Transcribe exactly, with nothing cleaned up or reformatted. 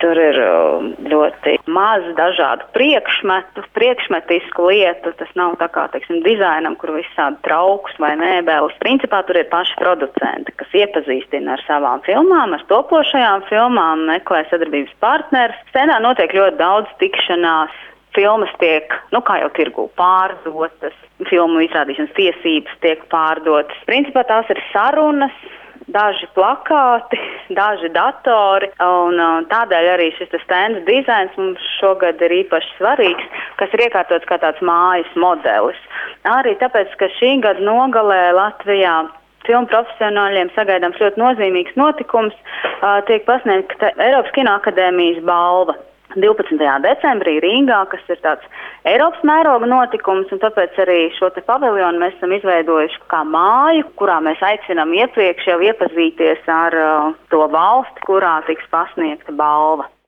Tur ir ļoti maz dažādu priekšmetu, priekšmetisku lietu. Tas nav tā kā, teiksim, dizainam, kur visādi trauks vai mēbeles. Principā tur ir paši producenti, kas iepazīstina ar savām filmām, ar topošajām filmām, meklē sadarbības partnerus. Scenā notiek ļoti daudz tikšanās. Filmas tiek, nu kā jau tirgū, pārdotas, filmu izrādīšanas tiesības tiek pārdotas. Principā tās ir sarunas, daži plakāti, daži datori, un tādēļ arī šis stenda dizains mums šogad ir īpaši svarīgs, kas ir iekārtots kā tāds mājas modelis. Arī tāpēc, ka šī gada nogalē Latvijā filmu profesionāļiem sagaidāms ļoti nozīmīgs notikums, tiek pasniegta Eiropas Kinoakadēmijas balva divpadsmitajā decembrī Rīgā, kas ir tāds Eiropas mēroga notikums, un tāpēc arī šo te paviljonu mēs esam izveidojuši kā māju, kurā mēs aicinām iepriekš jau iepazīties ar uh, to valsti, kurā tiks pasniegta balva.